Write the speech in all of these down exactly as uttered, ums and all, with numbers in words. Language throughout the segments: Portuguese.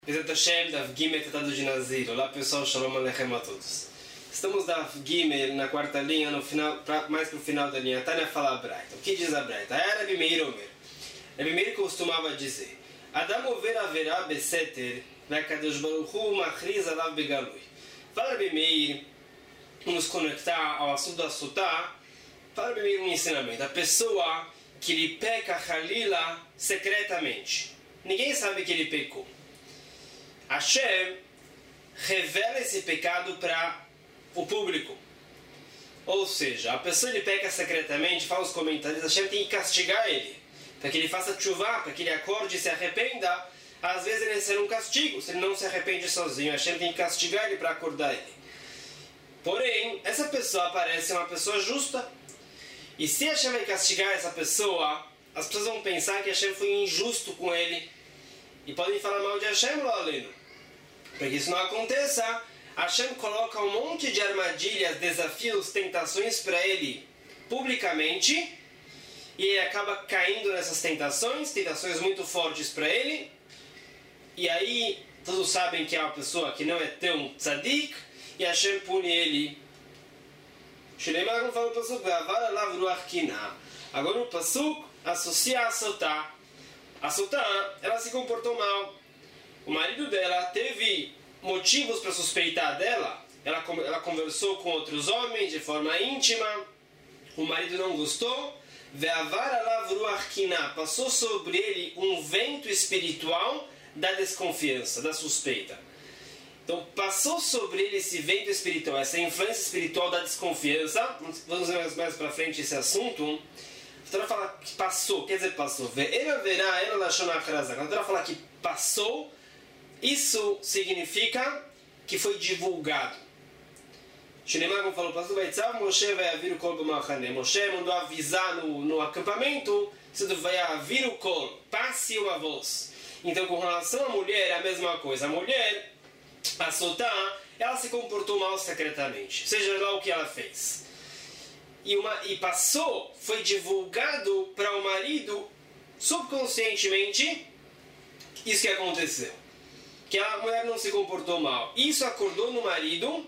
Bezat Hashem, Daf Gimel, Tratado de Nazir. Olá pessoal, Shalom Aleichem a todos. Estamos na Daf Gimel, na quarta linha, no final, pra, mais para o final da linha. Tânia fala a Braita. O que diz a Braita? Aí Rabi Meir Omer. Rabi Meir costumava dizer: Adam over haverá beseter, ve'kadosh baruch hu machriz alav begalui. Fala Rabi Meir, vamos conectar ao assunto da Sotá. Fala Rabi Meir um ensinamento. A pessoa que lhe peca Halila secretamente. Ninguém sabe que ele pecou. Hashem revela esse pecado para o público. Ou seja, a pessoa ele peca secretamente, fala os comentários, Hashem tem que castigar ele, para que ele faça tshuva, para que ele acorde e se arrependa. Às vezes ele recebe um castigo, se ele não se arrepende sozinho, Hashem tem que castigar ele para acordar ele. Porém, essa pessoa parece uma pessoa justa. E se Hashem vai castigar essa pessoa, as pessoas vão pensar que Hashem foi injusto com ele. E podem falar mal de Hashem, Lolino. Para que isso não aconteça, Hashem coloca um monte de armadilhas, desafios, tentações para ele publicamente, e ele acaba caindo nessas tentações, tentações muito fortes para ele, e aí todos sabem que é uma pessoa que não é tão tzadik, e Hashem pune ele. Agora o Pasuk associa a Sotá. A Sotá, ela se comportou mal. O marido dela teve motivos para suspeitar dela. Ela, ela conversou com outros homens de forma íntima. O marido não gostou. Passou sobre ele um vento espiritual da desconfiança, da suspeita. Então passou sobre ele esse vento espiritual, essa influência espiritual da desconfiança. Vamos ver mais, mais para frente esse assunto. A Torá fala que passou, quer dizer passou. Quando a Torá fala que passou, isso significa que foi divulgado. Shinemar falou, Moshe vai vir o kol b'machane. Moshe mandou avisar no, no acampamento, você vai vir o kol, passe uma voz. Então com relação à mulher é a mesma coisa. A mulher, a Sotá, ela se comportou mal secretamente, seja lá o que ela fez. E, uma, e passou, foi divulgado para o marido subconscientemente isso que aconteceu. Que a mulher não se comportou mal. Isso acordou no marido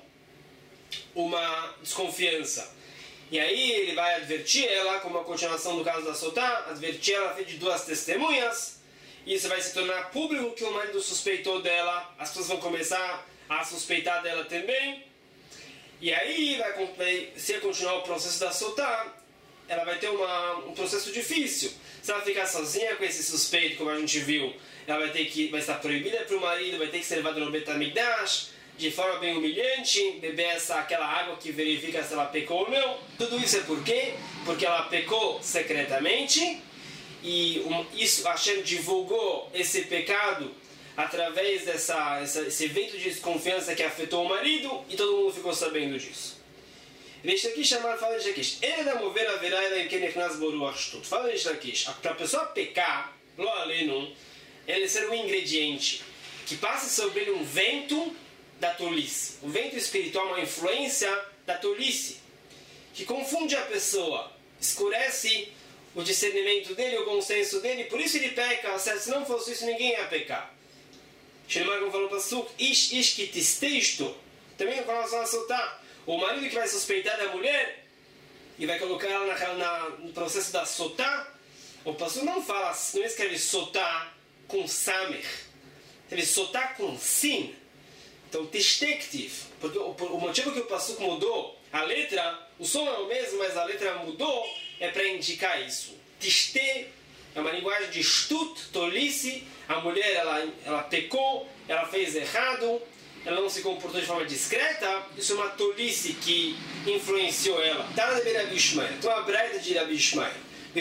uma desconfiança. E aí ele vai advertir ela, como a continuação do caso da Sotá, advertir ela de duas testemunhas. Isso vai se tornar público que o marido suspeitou dela. As pessoas vão começar a suspeitar dela também. E aí, vai, vai, se continuar o processo da Sotá, ela vai ter uma, um processo difícil. Se ela ficar sozinha com esse suspeito, como a gente viu, ela vai ter que vai estar proibida para o marido, vai ter que ser levada no Bet HaMikdash, de forma bem humilhante, beber essa, aquela água que verifica se ela pecou ou não. Tudo isso é por quê? Porque ela pecou secretamente, e um, isso, Hashem divulgou esse pecado através dessa essa, esse evento de desconfiança que afetou o marido, e todo mundo ficou sabendo disso. Deixa aqui chamar, fala de Lakish. Ele da mover a verá ela em que neknas boru ashtut. Fala de Lakish. Para a pessoa pecar, lo alenu, ele ser um ingrediente que passe sobre ele um vento da tolice. O vento espiritual, uma influência da tolice, que confunde a pessoa, escurece o discernimento dele, o bom senso dele, por isso ele peca. Se não fosse isso, ninguém ia pecar. Shneimar falou para Suk, ish ish que tisteisto, também com relação a Sotá, o marido que vai suspeitar da mulher e vai colocar ela na, na, no processo da Sotá, o pastor não fala, não escreve Sotá com Samer, escreve Sotá com Sin. Então, tistectiv, porque o, o motivo que o pastor mudou, a letra, o som é o mesmo, mas a letra mudou, é para indicar isso. Tiste é uma linguagem de stut, tolice. A mulher, ela, ela pecou, ela fez errado, ela não se comportou de forma discreta. Isso é uma tolice que influenciou ela. Tá de Rabi Ishmael. Então a Braita de Rabi Ishmael.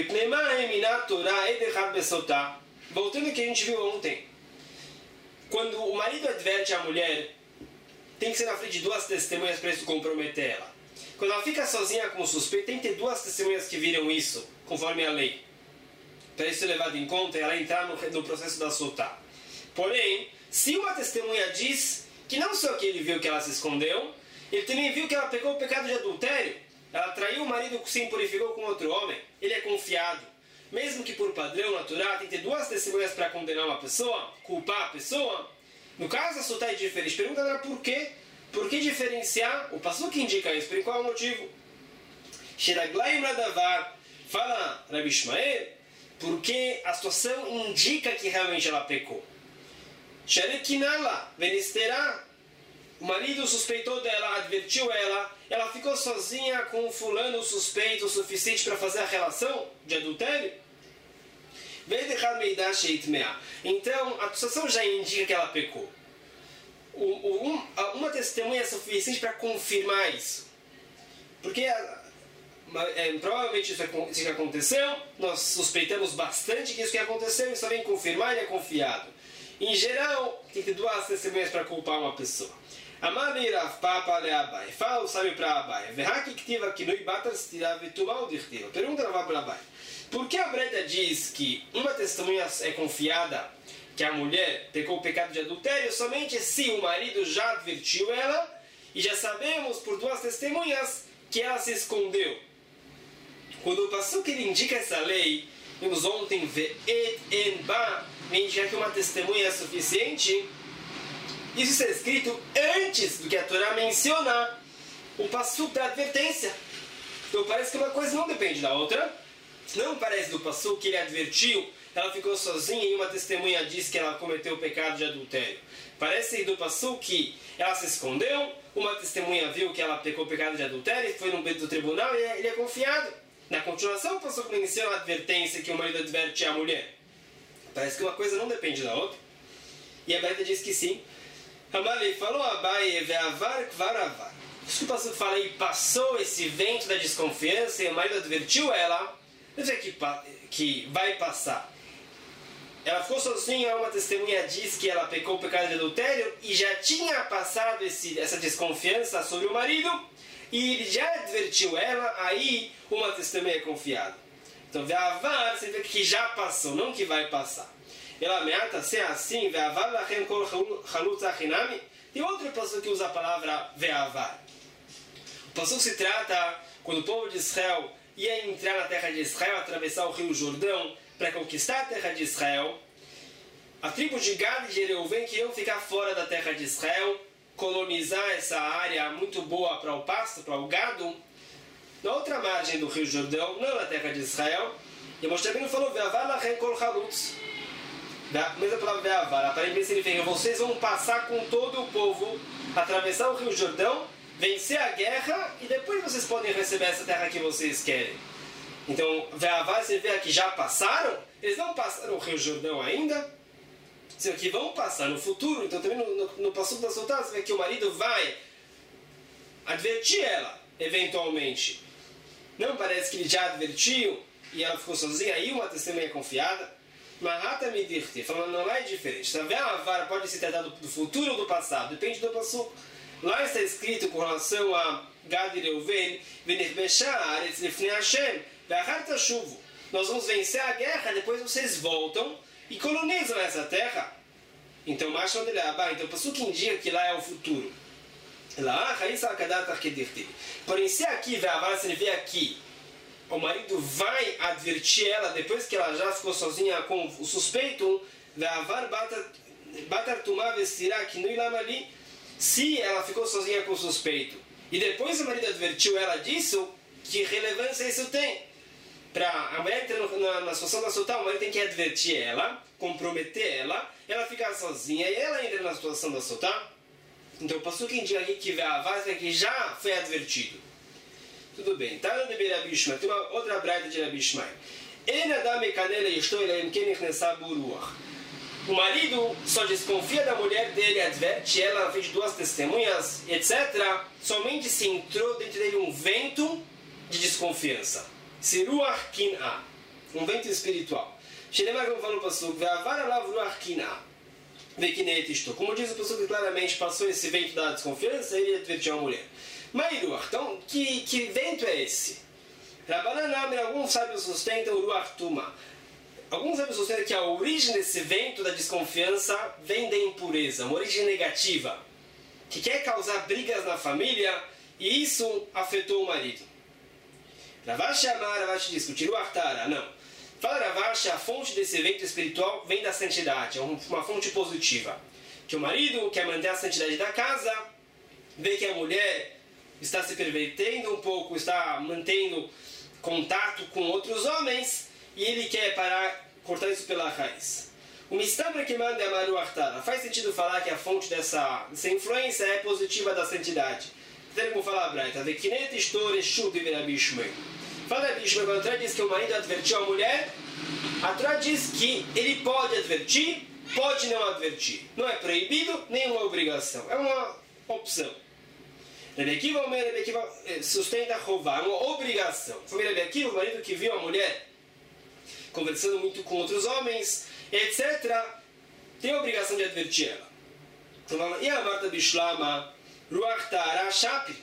Voltando ao que a gente viu ontem. Quando o marido adverte a mulher, tem que ser na frente de duas testemunhas para isso comprometer ela. Quando ela fica sozinha com o suspeito, tem que ter duas testemunhas que viram isso, conforme a lei. Para isso ser levado em conta, ela entrar no, no processo da Sotá. Porém, se uma testemunha diz que não só que ele viu que ela se escondeu, ele também viu que ela pecou o pecado de adultério, ela traiu o marido que se impurificou com outro homem, ele é confiado. Mesmo que por padrão natural, tem que ter duas testemunhas para condenar uma pessoa, culpar a pessoa, No caso, a Sotá é diferente. Pergunta agora por quê? Por que diferenciar? O passuque indica isso. Por qual é o motivo? Shiraglaim Radavar, fala Rabi Ishmael, porque a situação indica que realmente ela pecou. Sharekinala, Venisterá, o marido suspeitou dela, advertiu ela, ela ficou sozinha com um fulano suspeito o suficiente para fazer a relação de adultério. Então, a situação já indica que ela pecou. Uma testemunha é suficiente para confirmar isso. Porque é, provavelmente isso, é, isso que aconteceu, nós suspeitamos bastante que isso que aconteceu e só vem confirmar, ele é confiado. Em geral, tem que ter duas testemunhas para culpar uma pessoa. Amali Rav Papa le Abai. Fala o sábio para Abai. Verhaki ktiva kinui batar stirav tumal dirtiva. Pergunta Rav para Abai. Por que a Breda diz que uma testemunha é confiada, que a mulher pecou o pecado de adultério, somente se o marido já advertiu ela, e já sabemos por duas testemunhas que ela se escondeu? Quando o passuque ele indica essa lei, vimos ontem, ve'et en ba, indica que uma testemunha é suficiente. Isso está escrito antes do que a Torá menciona o passuque da advertência. Então parece que uma coisa não depende da outra. Não parece do passuque que ele advertiu, ela ficou sozinha e uma testemunha diz que ela cometeu o pecado de adultério. Parece do passuque que ela se escondeu, uma testemunha viu que ela pecou o pecado de adultério, foi no do tribunal e ele é confiado. Na continuação, o passuque menciona a advertência que o marido adverte a mulher. Parece que uma coisa não depende da outra. E a Bíblia diz que sim. Amalei falou Abai ve'avar kvaravar. Isso que o passuque fala aí, passou esse vento da desconfiança e o marido advertiu ela. Não sei que, que vai passar. Ela ficou sozinha, uma testemunha diz que ela pecou o pecado de adultério e já tinha passado esse, essa desconfiança sobre o marido e ele já advertiu ela, aí uma testemunha é confiada. Então, ve'avar, você vê que já passou, não que vai passar. Ela ameaça ser assim, ve'avar lachem kol chalutz achinami. Tem outro pastor que usa a palavra ve'avar. O pastor se trata quando o povo de Israel ia entrar na terra de Israel, atravessar o rio Jordão para conquistar a terra de Israel. A tribo de Gad e de Reuven queriam ficar fora da terra de Israel, colonizar essa área muito boa para o pasto, para o gado, na outra margem do rio Jordão, não na terra de Israel. E Moshe Rabbeinu falou, ve'avar lachem kol chalutz. A mesma palavra ve'avar, aparentemente significa, vocês vão passar com todo o povo, atravessar o rio Jordão, vencer a guerra e depois vocês podem receber essa terra que vocês querem. Então, ve'avar, você vê que já passaram, eles não passaram o rio Jordão ainda, sendo que vão passar no futuro. Então também no, no, no passuque da Sotá, você vê que o marido vai advertir ela, eventualmente. Não parece que ele já advertiu e ela ficou sozinha, aí uma testemunha confiada. Mahata Midirti, falando, não é diferente. Então, ve'avar pode se tratar do, do futuro ou do passado, depende do passuque. Lá está escrito com relação a Gad e Reuven, nós vamos vencer a guerra, depois vocês voltam e colonizam essa terra. Então, então o passuque indica que lá é o futuro. Porém, se aqui, se ele vê aqui, o marido vai advertir ela depois que ela já ficou sozinha com o suspeito, se ela ficou sozinha com o suspeito e depois o marido advertiu ela disso, que relevância isso tem? Para a mulher entrar na, na situação da Sotá, o marido tem que advertir ela, comprometer ela, ela ficar sozinha e ela entra na situação da Sotá. Então o passuque indica aqui que ve'avar é que já foi advertido. Tudo bem. Tá no de Rabi Ishmael. Tem uma outra braita de Rabi Ishmael. O marido só desconfia da mulher dele, adverte ela na frente de duas testemunhas, etcétera. Somente se entrou dentro dele um vento de desconfiança. Siruach kin'a. Um vento espiritual. Como diz o passuque claramente, passou esse vento da desconfiança e ele advertiu a mulher. Mairuach, então, que, que vento é esse? Rabananam, alguns sábios sustentam o Ruach Tuma. Alguns sábios sustentam que a origem desse vento da desconfiança vem da impureza, uma origem negativa, que quer causar brigas na família, e isso afetou o marido. Ravashi Amar, Ravashi diz, o Ruach Tara, não. Fala Ravashi, a fonte desse vento espiritual vem da santidade, é uma fonte positiva. que o marido quer manter a santidade da casa, vê que a mulher está se pervertendo um pouco, está mantendo contato com outros homens, e ele quer parar, cortar isso pela raiz. O mistabra que manda é Maru Artara. Faz sentido falar que a fonte dessa, dessa influência é positiva da santidade. Tem como falar a Braita. Vekinet história shuv de Rabi Ishmael. Fala Rabi Ishmael, quando a Torá diz que o marido advertiu a mulher, a Torá diz que ele pode advertir, pode não advertir. Não é proibido, nem uma obrigação. É uma opção. Rabi Akiva, Rabi Akiva sustenta Rová, é uma obrigação. Foi Rabi Akiva, o marido que viu a mulher conversando muito com outros homens, etcétera, tem a obrigação de advertir ela. Então, e a Marta Bishlama, Ruach Ta'ara Shapi?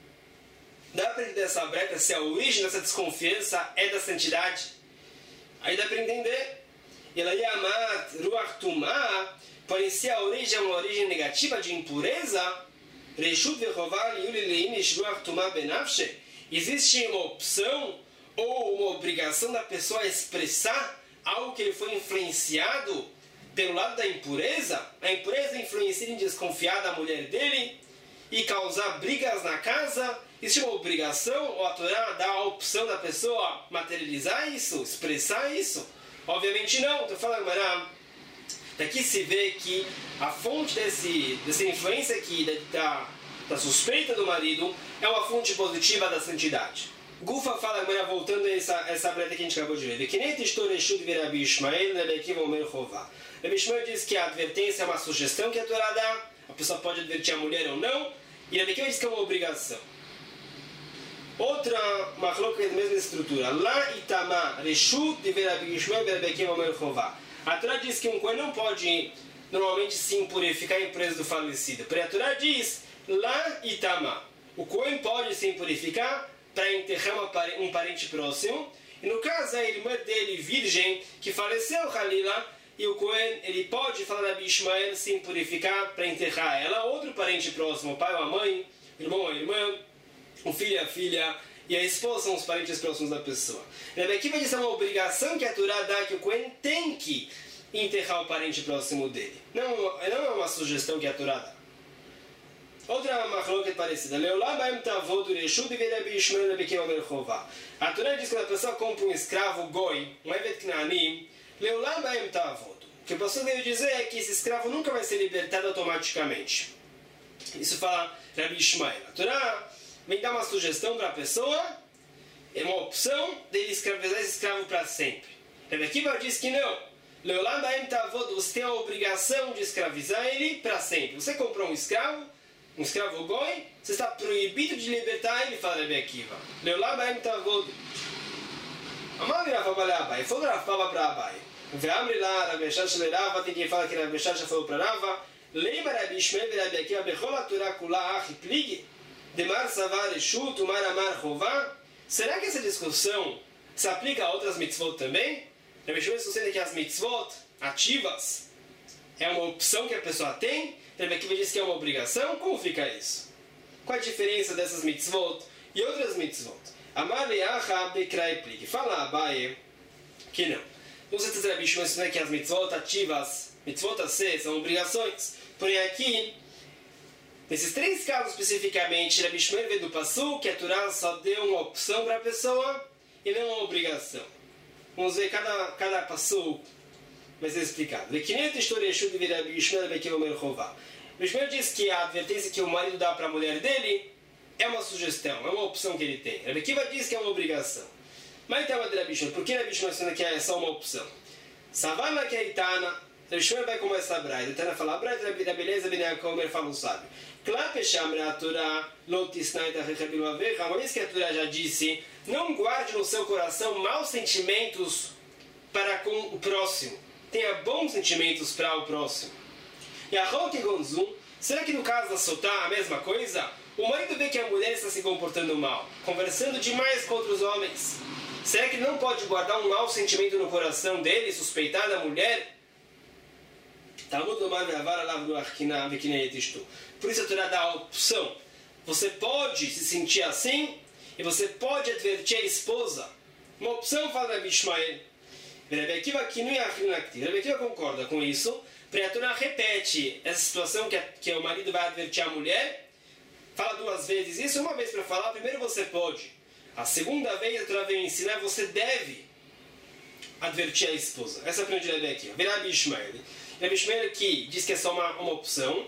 Dá para entender essa brecha se a origem dessa desconfiança é da santidade? Aí dá para entender. Ela ia amar Ruach Tumá, porém se a origem é uma origem negativa de impureza, Reshut Vechovar Yuli Leinish Ruach Tumá Benafshe, existe uma opção ou uma obrigação da pessoa expressar algo que ele foi influenciado pelo lado da impureza, a impureza influencia em desconfiar da mulher dele e causar brigas na casa. Existe uma obrigação, ou a Torá dá a opção da pessoa materializar isso, expressar isso? Obviamente não. Estou falando, Mará, daqui se vê que a fonte desse, dessa influência aqui, da, da suspeita do marido, é uma fonte positiva da santidade. Gufa fala agora, voltando a essa, essa breta que a gente acabou de ver. Que nem Rabi Ishmael, Rabi Akiva Omer Chová. Rabi Ishmael diz que a advertência é uma sugestão que a Torá dá, a pessoa pode advertir a mulher ou não, e Rabi Akiva diz que é uma obrigação. Outra machloca da mesma estrutura. Lá Itama, Reshut de Rabi Ishmael, Rabi Akiva Omer Chová. A Torá diz que um cohen não pode normalmente se impurificar em preso do falecido. Porque a Torá diz, lá Itama, o cohen pode se impurificar para enterrar uma, um parente próximo, e no caso a irmã dele, virgem, que faleceu, Halila, e o Cohen, ele pode falar a Ishmael se purificar para enterrar ela, outro parente próximo, o pai ou a mãe, o irmão ou a irmã, o filho e a filha, e a esposa são os parentes próximos da pessoa. Aqui vai dizer uma obrigação que a Torá dá, que o Cohen tem que enterrar o parente próximo dele. Não, não é uma sugestão que a Torá dá. Outra machloket parecida. A Torá diz que quando a pessoa compra um escravo goi, um evet knaani, o que o pastor veio dizer é que esse escravo nunca vai ser libertado automaticamente. Isso fala Rabi Ishmael. A Torá vem dar uma sugestão para a pessoa, é uma opção dele escravizar esse escravo para sempre. Rabi Akiva diz que não. Você tem a obrigação de escravizar ele para sempre. Você comprou um escravo, um escravo goi, você está proibido de libertar ele, fala Rabi Akiva. Leolá baem tavod. Amar Rafa para Abai. Falou Rafa para Abai. Veamri lá, Rabi Shasha Rava, tem quem fala que Rabi Shasha falou para Rava. Lembra Rabi Ishmael e Rabi Akiva, Bechol Torá Kula Achi Plig, Demar Savar Eshut, Umar Amar Chová. Será que essa discussão se aplica a outras mitzvot também? Rabi Ishmael sustenta que as mitzvot ativas é uma opção que a pessoa tem, Rabi Akiva diz que é uma obrigação. Como fica isso? Qual a diferença dessas mitzvot e outras mitzvot? Amar le'acha bekrai plig. Fala Abaye que não. Não sei se Rabi Ishmael ensina que as mitzvot ativas, mitzvot a ser, são obrigações. Porém aqui, nesses três casos especificamente, Rabi Ishmael vê do Passu que a Torá só deu uma opção para a pessoa e não uma obrigação. Vamos ver cada, cada Passu vai ser explicado. Vekinet história de Rabi Ishmael Rabi Akiva Omer Chová. Rabi Ishmael diz que a advertência que o marido dá para a mulher dele é uma sugestão, é uma opção que ele tem. Rabi Akiva diz que é uma obrigação. Mas então, Rabi Ishmael, por que Rabi Ishmael ensina que é só uma opção? Savana que é Itana, Rabi Ishmael vai como essa braita. Itana fala, a braita da beleza, Benyakomer fala um sábio. Klapeshamra a Torá, lotisnaita rechabiluavecha, uma vez que a Torá já disse, não guarde no seu coração maus sentimentos para com o próximo. Tenha bons sentimentos para o próximo. E a Roque Gonzum, será que no caso da Sotá a mesma coisa? O marido vê que a mulher está se comportando mal, conversando demais com outros homens. Será que não pode guardar um mau sentimento no coração dele, suspeitar da mulher? Por isso a Torá dá a opção. Você pode se sentir assim e você pode advertir a esposa. Uma opção, fala Rabi Ishmael. Rabbi Akiva concorda com isso, porque a Torá repete essa situação que, a, que o marido vai advertir a mulher, fala duas vezes isso, uma vez para falar, primeiro você pode, a segunda vez a Torá vem ensinar, você deve advertir a esposa. Essa é a primeira de Rabbi Akiva. Vem Rabbi Ishmael. Rabbi Ishmael que diz que é só uma, uma opção.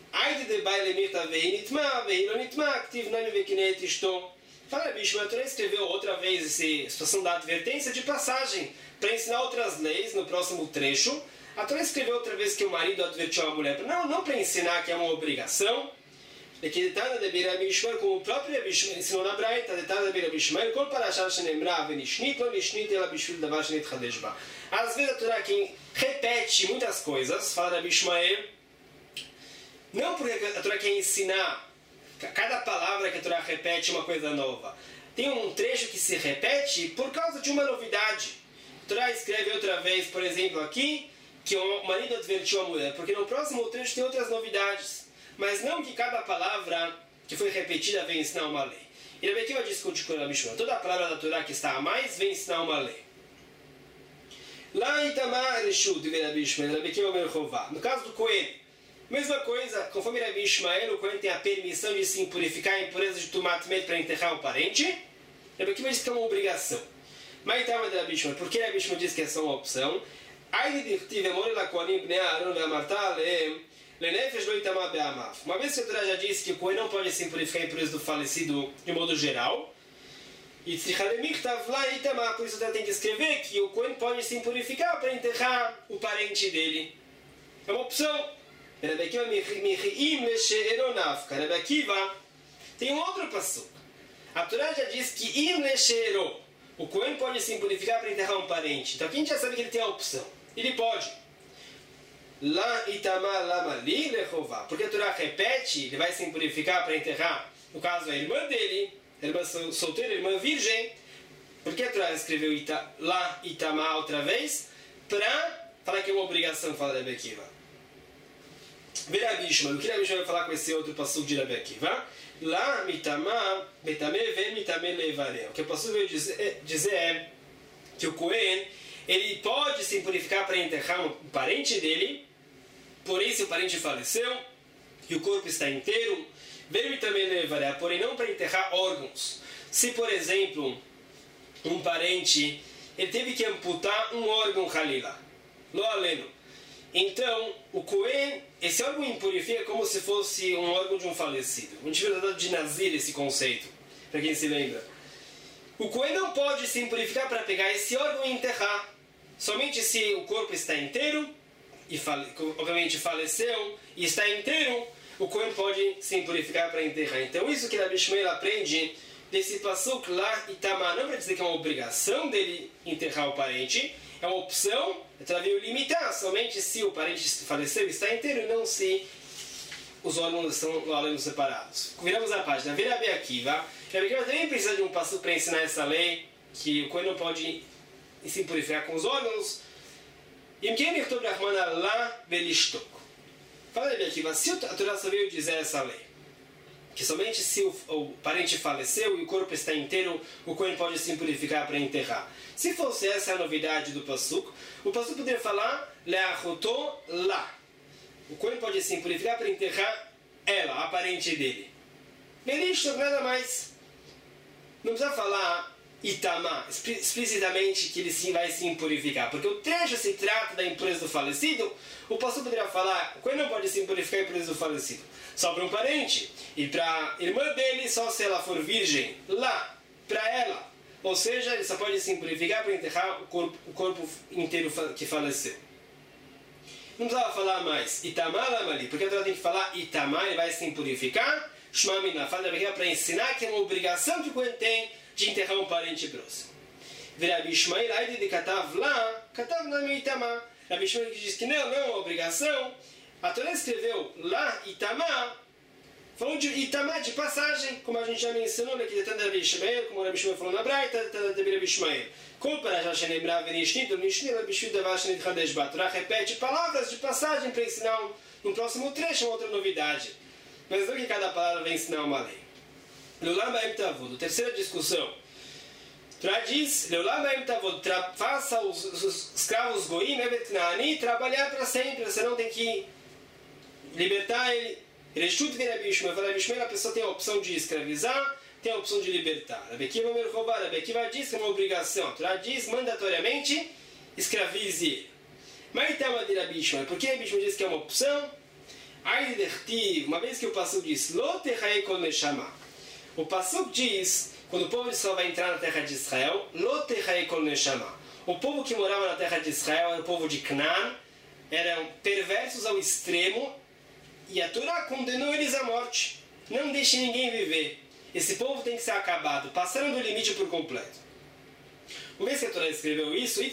Fala, Rabbi Ishmael, a Torá escreveu outra vez essa situação da advertência de passagem para ensinar outras leis no próximo trecho. A Torá escreveu outra vez que o marido advertiu a mulher, não, não para ensinar que é uma obrigação. É que detalhe de Rabbi Ishmael, como o próprio Rabbi Ishmael ensinou na Braita, detalhe de Rabbi Ishmael, quando para achar que nemra venishnit, não nishnit ela bishvil davar shnit chadeshba. Às vezes a Torá quem repete muitas coisas, fala Rabbi Ishmael, não porque a Torá quer ensinar, cada palavra que a Torá repete uma coisa nova. Tem um trecho que se repete por causa de uma novidade. A Torá escreve outra vez, por exemplo, aqui, que o marido advertiu a mulher, porque no próximo trecho tem outras novidades. Mas não que cada palavra que foi repetida vem ensinar uma lei. E Rabbi Akiva discute com Rabbi Ishmael. Toda a palavra da Torá que está a mais vem ensinar uma lei. Lá em Tamar, Reshut, de Rabbi Ishmael, Rabbi Akiva Merchová. No caso do Cohen, mesma coisa, conforme Rabbi Ishmael, o Cohen tem a permissão de se impurificar a impureza de Tumat Met para enterrar o parente. Rabbi Akiva diz que é uma obrigação. Mas Tamar de Rabbi Ishmael, por que Rabbi Ishmael diz que é só uma opção? Aí de Dirtiv, Emore la Kohanim, Bnei Aaron, Ve'amarta, Leem, uma vez que a Torá já disse que o Cohen não pode se purificar a impureza do falecido de modo geral, e por isso ela tem que escrever que o Cohen pode se purificar para enterrar o parente dele. É uma opção. Rabbi Akiva tem um outro passo. A Torá já diz que im leshero, o Cohen pode se purificar para enterrar um parente. Então aqui a gente já sabe que ele tem a opção. Ele pode. Lá itamar lamali lechová. Porque a Torá repete, ele vai se purificar para enterrar, no caso, a irmã dele, a irmã solteira, a irmã virgem. Por que a Torá escreveu ita, lá itamar outra vez? Para falar que é uma obrigação, fala Rabbi Akiva. Vê Rabbi Ishmael. O que Rabbi Ishmael vai falar com esse outro passuco de Rabbi Akiva? Lá mitamar, betame ve mitame levare. O que o passuco veio dizer, dizer é que o Cohen, ele pode se purificar para enterrar um parente dele. Porém, se o parente faleceu e o corpo está inteiro, veio também levará, porém não para enterrar órgãos. Se, por exemplo, um parente ele teve que amputar um órgão halila, lo aleno. Então, o Cohen, esse órgão impurifica como se fosse um órgão de um falecido. A gente vai dar de Nazir esse conceito, para quem se lembra. O Cohen não pode se impurificar para pegar esse órgão e enterrar. Somente se o corpo está inteiro, e fale, obviamente faleceu, e está inteiro, o Cohen pode se impurificar para enterrar. Então isso que Rabbi Ishmael aprende desse pasuk lá e Tamar, não para dizer que é uma obrigação dele enterrar o parente, é uma opção, ela veio limitar, somente se o parente faleceu e está inteiro, e não se os órgãos estão além separados. Viramos a página. Vira Rabbi Akiva. Rabbi Akiva também precisa de um pasuk para ensinar essa lei, que o Cohen não pode se purificar com os órgãos. E quem me tobe Rahmana lá velishtok. Fala Rabbi Akiva, se a Torá só veio dizer essa lei, que somente se o, o parente faleceu e o corpo está inteiro, o Cohen pode se purificar para enterrar. Se fosse essa a novidade do pasuk, o pasuk poderia falar le'achoto lá. O Cohen pode se purificar para enterrar ela, a parente dele. Velishtok, nada mais. Não precisa falar Itamar, explicitamente que ele sim vai se impurificar, porque o trecho se trata da impureza do falecido. O pastor poderia falar, o Cohen não pode se impurificar a impureza do falecido, só para um parente, e para a irmã dele só se ela for virgem, lá, para ela, ou seja, ele só pode se impurificar para enterrar o corpo, o corpo inteiro que faleceu. Não precisava falar mais Itamar Lamali, porque a Torá tem que falar Itamar, ele vai se impurificar, Shma Minah, para ensinar que é uma obrigação que o Cohen tem de enterrar um parente próximo. Rabbi Ishmael, aí de Katav lá, Katav lá no Itamar. Rabbi Ishmael diz que não, não é uma obrigação. A Torá escreveu lá Itamar, falou de Itamar de passagem, como a gente já mencionou aqui, de Rabbi Ishmael, como o Rabbi Ishmael falou na Braita, de Rabbi Ishmael. Como para já Shenemra Venishnit, o Mishnit, Rabbi Ishmael Davar Shnit Chadesh Ba. A Torá repete palavras de passagem para ensinar no próximo trecho uma outra novidade. Mas não que cada palavra vai ensinar uma lei. Lulam Baem Tavud, terceira discussão. Torá diz, Leolam Baem Tavod, faça os, os escravos Goim, Evet Knaani, trabalhar para sempre, você não tem que libertar ele. Reshut vira Bishma, fala Bishma, a pessoa tem a opção de escravizar, tem a opção de libertar. Rabi Akiva Merchová, Rabi Akiva diz que é uma obrigação. Torá diz, mandatoriamente, escravize ele. Mas então a Rabi Bishma, por que Rabi Bishma diz que é uma opção? Ai de uma vez que o Passuco diz, Lo Techai Kol Neshama. O Passuco diz, quando o povo de Israel vai entrar na terra de Israel, Lo Techai Kol Neshama. O povo que morava na terra de Israel era o povo de Canaã, eram perversos ao extremo, e a Torá condenou eles à morte. Não deixe ninguém viver. Esse povo tem que ser acabado, passaram do limite por completo. Uma vez que a Torá escreveu isso,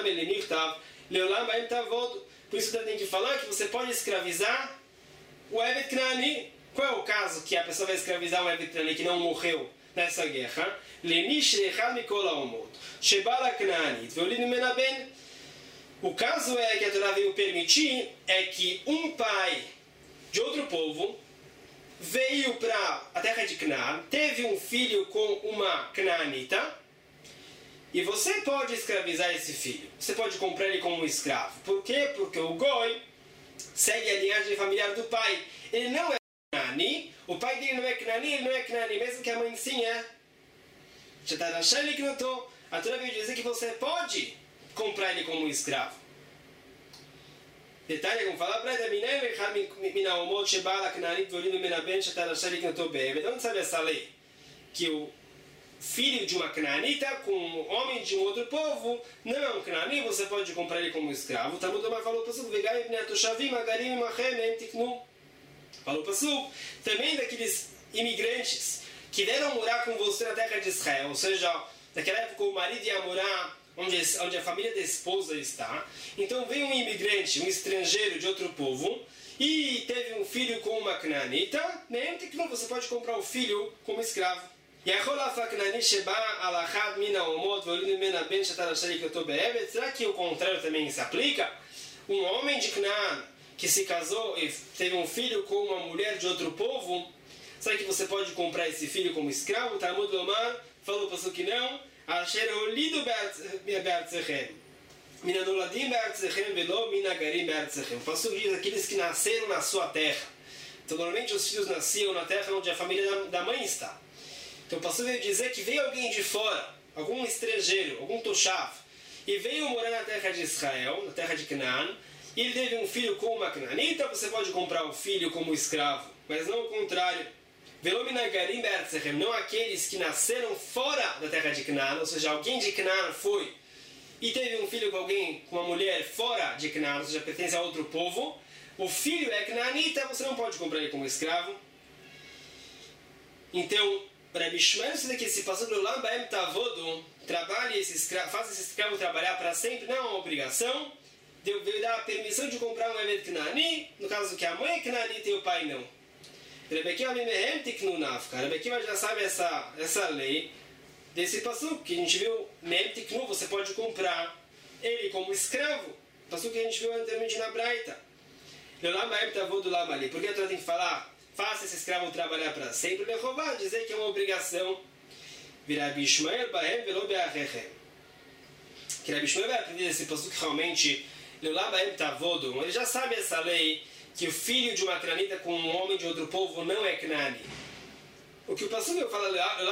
por isso tem que falar que você pode escravizar o Evet Knaani. Qual é o caso que a pessoa vai escravizar um Evet Knaani que não morreu nessa guerra? O caso é que a Torá veio permitir é que um pai de outro povo veio para a terra de Canaã, teve um filho com uma canaanita, e você pode escravizar esse filho. Você pode comprar ele como um escravo. Por quê? Porque o Goi segue a linhagem familiar do pai. Ele não é Canaani, o pai dele não é Canaani, ele não é Canaani, mesmo que a mãe sim é. A Torá veio dizer que você pode comprar ele como um escravo. Detalhe, como fala, de onde sabe essa lei? Que o filho de uma canaanita com um homem de um outro povo não é um canaani, você pode comprar ele como escravo. O Talmud Lomar falou para falou para também daqueles imigrantes que vieram morar com você na terra de Israel, ou seja, naquela época o marido ia morar Onde, onde a família da esposa está. Então veio um imigrante, um estrangeiro de outro povo, e teve um filho com uma canaanita, nem que não, você pode comprar o filho como escravo. Será que o contrário também se aplica? Um homem de Canaã que se casou e teve um filho com uma mulher de outro povo, será que você pode comprar esse filho como escravo? O Talmud Lomar falou para que não. Asher olido be'artzechem, min anoladim be'artzechem velo min agarim be'artzechem. O Passuco diz aqueles que nasceram na sua terra. Então, normalmente os filhos nasciam na terra onde a família da mãe está. Então, o Passuco veio dizer que veio alguém de fora, algum estrangeiro, algum toshav, e veio morar na terra de Israel, na terra de Canaã, e ele teve um filho com uma canaanita, você pode comprar o filho como escravo, mas não o contrário. Não aqueles que nasceram fora da terra de Canaã, ou seja, alguém de Canaã foi e teve um filho com alguém, com uma mulher fora de Canaã, ou seja, pertence a outro povo, o filho é canaanita, você não pode comprar ele como escravo. Então, Rabi Shmuel diz que se passou pelo Leolam Baem Tavod, trabalhe esse escravo, faça esse escravo trabalhar para sempre, não é uma obrigação, Deus veio dar a permissão de comprar um Evet Knaani, no caso que a mãe é canaanita e o pai não. Rabi Akiva já sabe essa, essa lei desse passuco que a gente viu, você pode comprar ele como escravo, passuco que a gente viu anteriormente na Braita. Por que a Torá tem que falar, faça esse escravo trabalhar para sempre? Lehová, dizer que é uma obrigação. Rabi Shmuel bahem velo be'achechem. Que Rabi Shmuel vai aprender esse passuco que realmente ele já sabe essa lei, que o filho de uma canaanita com um homem de outro povo não é canaani. O que o pastor fala,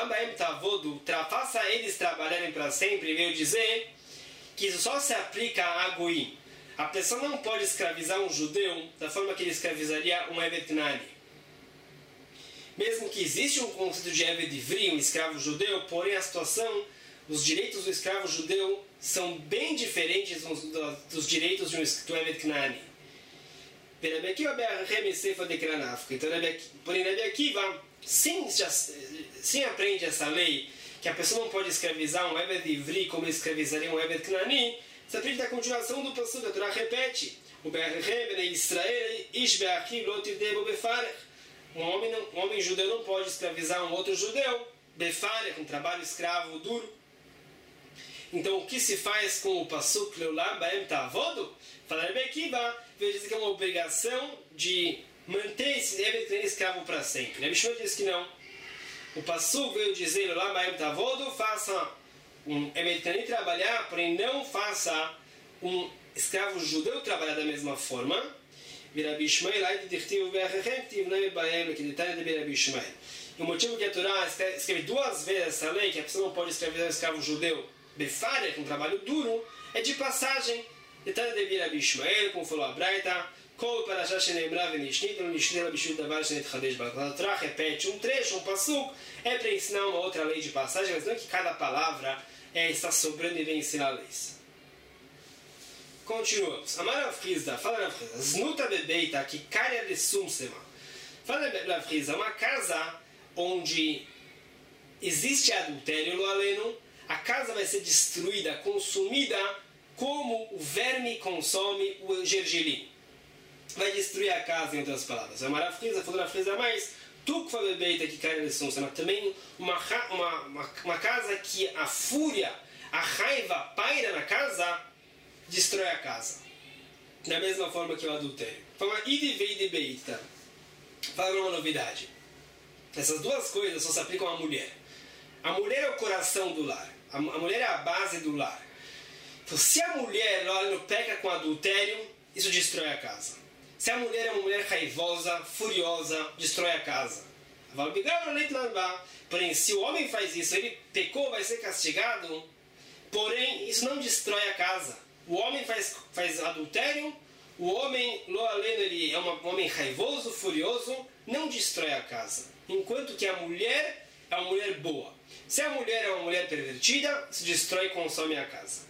faça eles trabalharem para sempre, veio dizer que isso só se aplica a Goim. A pessoa não pode escravizar um judeu da forma que ele escravizaria um Evet Knaani. Mesmo que existe um conceito de Evet Ivri, um escravo judeu, porém a situação, os direitos do escravo judeu são bem diferentes dos direitos do Evet Knaani. Rabi Akiva então, porém, Rabi Akiva sim, já, sim aprende essa lei, que a pessoa não pode escravizar um Evet Ivri como escravizaria um Evet Knaani. Você aprende da continuação do passuco, a Torá repete: um homem, não, um homem judeu não pode escravizar um outro judeu, befarech, um trabalho escravo duro. Então, o que se faz com o passuco Leolam Baem Tavod? Fala Rabi Akiva, veio dizer que é uma obrigação de manter esse Evet Knaani escravo para sempre. Rabi Shmuel diz que não. O passuco veio dizer Leolam Baem Tavod, faça um americano trabalhar, porém não faça um escravo judeu trabalhar da mesma forma. Virabi Ishmael, e o motivo que a Torá escreve duas vezes essa lei, que a pessoa não pode escravizar um escravo judeu, Befare, com um trabalho duro, é de passagem. Detalhe de Virabi Ishmael, como falou a Braita, Kol Parashah Shenemra Venishtit, Venishtit Ela Bishut Davar Shenet Chadesh Bal. A Torá repete um trecho, um passuco, é para ensinar uma outra lei de passagem, mas não é que cada palavra é, está sobrando e vem ensinar leis. Continuamos. Amar Rav Hizda, fala Rav Hizda, Znuta Bebeita, que Karya de Sumsema. Fala Rav Hizda, uma casa onde existe adultério no aleno, a casa vai ser destruída, consumida, como o verme consome o gergelim. Vai destruir a casa, em outras palavras. Amar Rav Hizda, fala Rav Hizda, mais Tukva Bebeita, que Karya de Sumsema. Também uma, uma, uma, uma casa que a fúria, a raiva paira na casa, destrói a casa. Da mesma forma que o adultério. Fala ide veide beita. Fala uma novidade. Essas duas coisas só se aplicam à mulher. A mulher é o coração do lar. A, a mulher é a base do lar. Então, se a mulher não peca com adultério, isso destrói a casa. Se a mulher é uma mulher raivosa, furiosa, destrói a casa. Porém, se o homem faz isso, ele pecou, vai ser castigado. Porém, isso não destrói a casa. O homem faz, faz adultério, o homem, lo aleno, ele é uma, um homem raivoso, furioso, não destrói a casa. Enquanto que a mulher é uma mulher boa. Se a mulher é uma mulher pervertida, se destrói e consome a casa.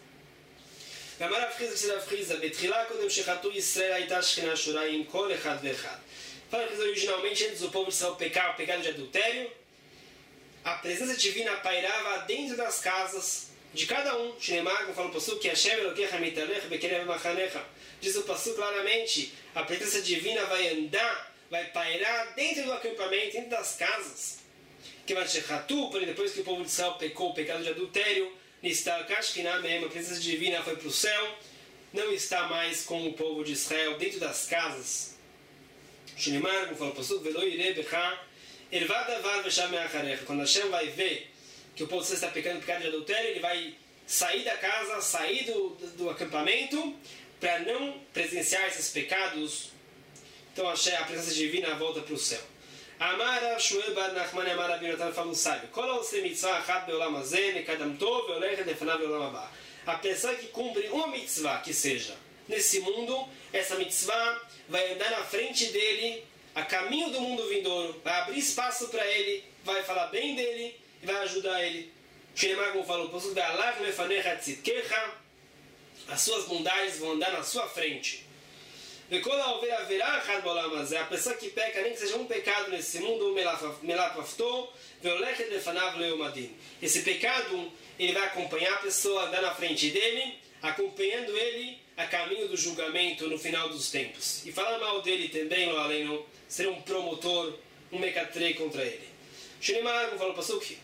Fala que originalmente, antes do povo de Israel pecar o pecado de adultério, a presença divina pairava dentro das casas de cada um. Shinemar, como fala o passuco, que Hashem Elokecha mitalech bekerev machanecha. Diz o passuco claramente, a presença divina vai andar, vai pairar dentro do acampamento, dentro das casas. Que vai Shechatu, porém depois que o povo de Israel pecou o pecado de adultério, Nistal Kashkinah mesmo, a presença divina foi para o céu, não está mais com o povo de Israel dentro das casas. Shinemar, como fala o passuco, Velo ire becha ervadavar vesham me'acharecha. Quando Hashem vai ver que o povo de Israel está pecando pecado de adultério, ele vai sair da casa, sair do, do, do acampamento, para não presenciar esses pecados. Então a presença divina volta para o céu. Amara Shmuel bar Nachman Amara Binotan fala um sábio. Kol se mitzvah achat beolam hazeh mekadam tov veolechet lefanav beolam haba. A pessoa que cumpre uma mitzvah, que seja nesse mundo, essa mitzvah vai andar na frente dele, a caminho do mundo vindouro, vai abrir espaço para ele, vai falar bem dele, vai ajudar ele. Shinemar, como falou, as suas bondades vão andar na sua frente. A pessoa que peca, nem que seja um pecado nesse mundo, esse pecado, ele vai acompanhar a pessoa, andar na frente dele, acompanhando ele a caminho do julgamento no final dos tempos. E falar mal dele também, além de ser um promotor, um mecatrei contra ele. Shinemar, como falou o passuco,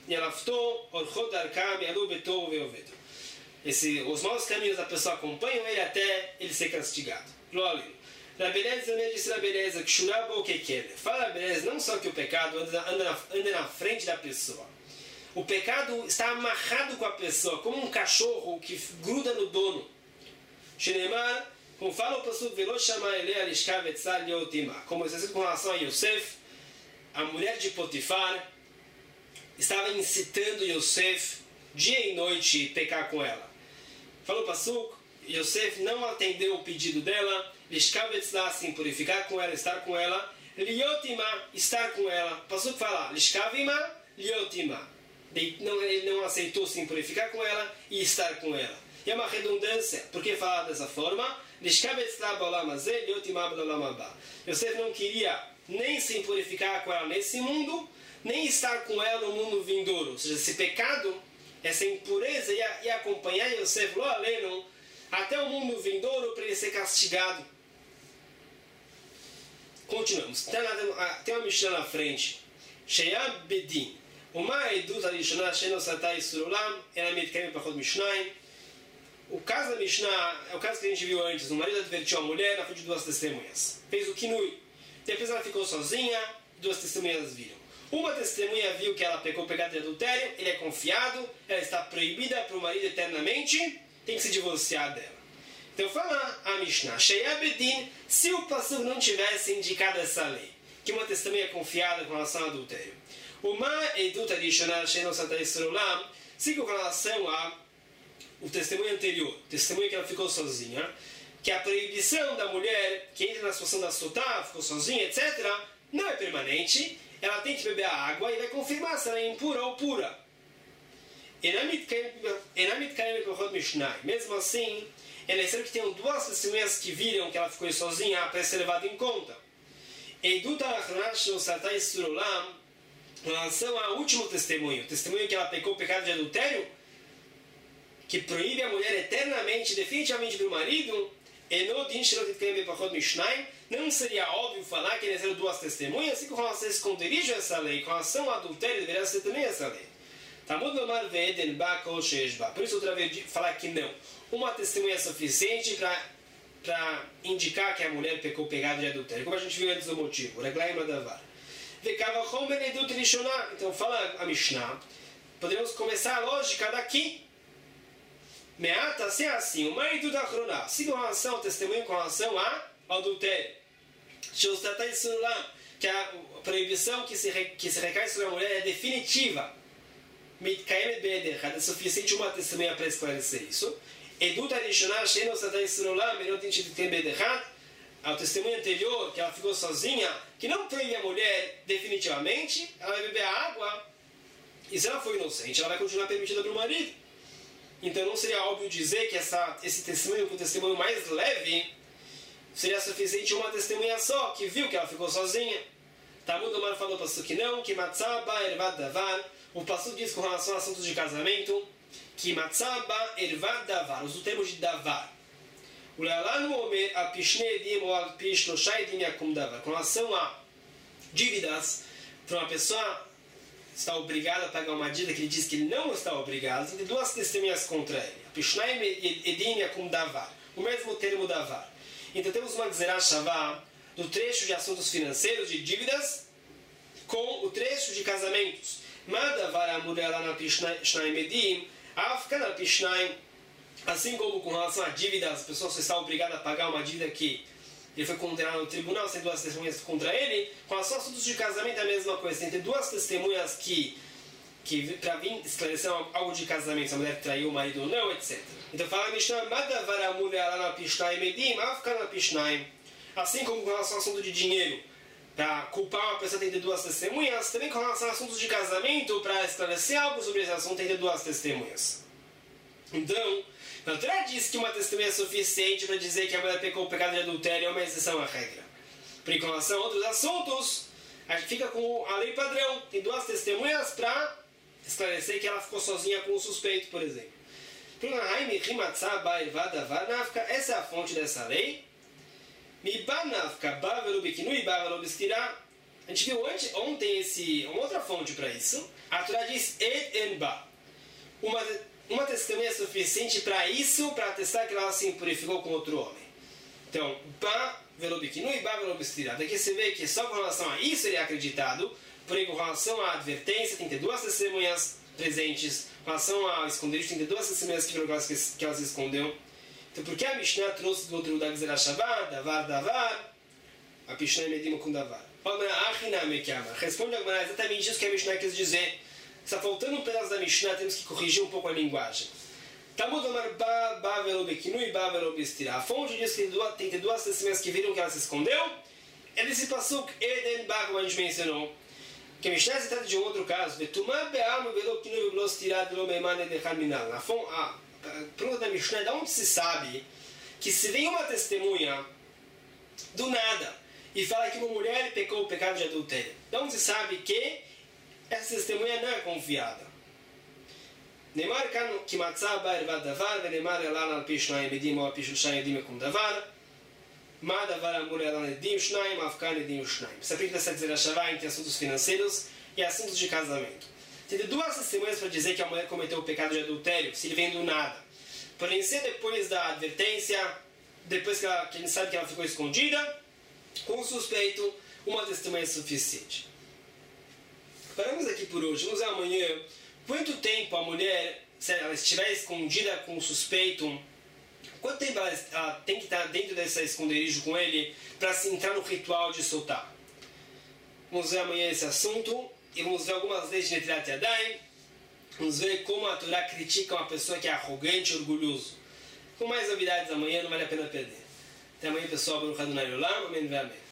os maus caminhos da pessoa acompanham ele até ele ser castigado. Rabeleza disse Rabeleza que churaba o que quer. Fala Rabeleza não só que o pecado anda, anda, na, anda na frente da pessoa. O pecado está amarrado com a pessoa, como um cachorro que gruda no dono. Shinemar, como fala o passuco, velo chama ele alishkav etzal yotima. Como está escrito com relação a Yosef, a mulher de Potifar estava incitando Yosef dia e noite a pecar com ela. Falou passuco, Yosef não atendeu o pedido dela, lishkav etzal, se purificar com ela, estar com ela, liotima, estar com ela. Passuco fala, lishkavima, liotima. Ele não aceitou se purificar com ela e estar com ela. E é uma redundância, porque falar dessa forma, Yosef não queria nem se purificar com ela nesse mundo, nem estar com ela no mundo vindouro. Ou seja, esse pecado, essa impureza ia, ia acompanhar Yosef lo aleno até o mundo vindouro para ele ser castigado. Continuamos. Tem uma Mishnah na frente. Sheyab Bedin. Uma edut alishana shenosatá isurulam ela mitkemi pachot mishnayim. O caso da Mishnah é o caso que a gente viu antes. O marido advertiu a mulher na frente de duas testemunhas. Fez o kinui. Depois ela ficou sozinha, duas testemunhas viram. Uma testemunha viu que ela pecou o pecado de adultério, ele é confiado, ela está proibida para o marido eternamente, tem que se divorciar dela. Então fala a Mishnah, Sheia Bedin, se o pastor não tivesse indicado essa lei, que uma testemunha é confiada com relação ao adultério. Uma eduta rishonah she'eno sata yisrolam, se com relação a o testemunho anterior, testemunho que ela ficou sozinha, que a proibição da mulher que entra na situação da sotá, ficou sozinha, etcétera, não é permanente, ela tem que beber a água e vai confirmar se ela é impura ou pura. Mesmo assim, é necessário que tenham duas testemunhas que viram que ela ficou sozinha para ser levado em conta. Com relação ao último testemunho, testemunho que ela pecou o pecado de adultério, que proíbe a mulher eternamente, definitivamente para o marido, não seria óbvio falar que necessário duas testemunhas, e com relação a esconderijo essa lei, com relação ao adultério deveria ser também essa lei. Por isso outra vez falar que não. Uma testemunha é suficiente para indicar que a mulher pecou o pecado de adultério, como a gente viu antes do motivo. Então fala a Mishnah, podemos começar a lógica daqui. Meata, se é assim, o marido da Chroná, se com relação ao testemunho, com relação ao adultério, que a proibição que se, que se recai sobre a mulher é definitiva, é suficiente uma testemunha para esclarecer isso. Ao testemunho anterior, que ela ficou sozinha, que não proíbe a mulher definitivamente, ela vai beber a água, e se ela for inocente, ela vai continuar permitida para o marido. Então não seria óbvio dizer que essa, esse testemunho, o testemunho mais leve, seria suficiente uma testemunha só, que viu que ela ficou sozinha. Talmud Omar falou para o que não, que matzaba ervad davar, o pastor diz com relação a assuntos de casamento, que matzaba ervad davar, usa o termo de davar. O lealanu omer apishne edim ou apishno shaidim yakum davar, com relação a dívidas, para uma pessoa está obrigado a pagar uma dívida que ele diz que ele não está obrigado, tem duas testemunhas contra ele. Apishnaim edim yakum davar, o mesmo termo davar. Então temos uma Gzerah Shavá do trecho de assuntos financeiros, de dívidas, com o trecho de casamentos. Madavar amurela na Pishnaim edim, afka na Pishnaim. Assim como com relação a dívidas, a pessoa só está obrigada a pagar uma dívida que ele foi condenado no tribunal, sem duas testemunhas contra ele. Com relação a assuntos de casamento é a mesma coisa. Tem que ter duas testemunhas que, que para vir esclarecer algo de casamento, se a mulher traiu o marido ou não, etcétera. Então fala a Mishnah, assim como com relação ao assunto de dinheiro, para culpar uma pessoa tem que ter duas testemunhas, também com relação a assuntos de casamento, para esclarecer algo sobre esse assunto tem que ter duas testemunhas. Então, a Torá diz que uma testemunha é suficiente para dizer que a mulher pecou o pecado de adultério, é uma exceção à regra. Por com relação a outros assuntos, a gente fica com a lei padrão. Tem duas testemunhas para esclarecer que ela ficou sozinha com o suspeito, por exemplo. Essa é a fonte dessa lei. A gente viu ontem esse, uma outra fonte para isso. A Torá diz et enba. Uma Uma testemunha é suficiente para isso, para atestar que ela se impurificou com outro homem. Então, ba velobikinu e ba velobistira. Daqui você vê que só com relação a isso ele é acreditado, porém com relação à advertência tem que ter duas testemunhas presentes, com relação ao esconderijo tem que ter duas testemunhas que, que elas escondeu. Então, por que a Mishnah trouxe do outro da Gzerah Shavá, davar, davar, a Mishnah medima com davar? Responde agora exatamente isso que a Mishnah quis dizer. Está faltando um pedaço da Mishnah, temos que corrigir um pouco a linguagem. Talmud Omar ba ba velobekinu e ba velobestira. A fonte diz que tem que ter duas testemunhas que viram que ela se escondeu. É desse pasuk Eden ba, como a gente mencionou. Que a Mishnah se trata de um outro caso. Vetumah be'alma velobekinu e velostira velomeiman edechad minal. A pergunta da Mishnah é de onde se sabe que se vem uma testemunha do nada e fala que uma mulher pecou o pecado de adultério, de onde se sabe que essa testemunha não é confiada? Neymar kan que matzaba ervad davar, venemar elan al pishnai edim ou pishnai edim ekum davar, ma davar amur elan edim shnaim, afkan edim shnaim. Você aplica essa Gzerah Shavá entre assuntos financeiros e assuntos de casamento. Tem duas testemunhas para dizer que a mulher cometeu o pecado de adultério, se ele vem do nada. Porém, se depois da advertência, depois que, ela, que a gente sabe que ela ficou escondida, com o suspeito, uma testemunha é suficiente. Paramos aqui por hoje. Vamos ver amanhã. Quanto tempo a mulher, se ela estiver escondida com o suspeito, quanto tempo ela, ela tem que estar dentro desse esconderijo com ele para entrar no ritual de soltar? Vamos ver amanhã esse assunto e vamos ver algumas leis de Netilat Yadayim. Vamos ver como a Torá critica uma pessoa que é arrogante e orgulhoso. Com mais novidades amanhã, não vale a pena perder. Até amanhã, pessoal. Baruch Adonai Olam. Amém. Amém.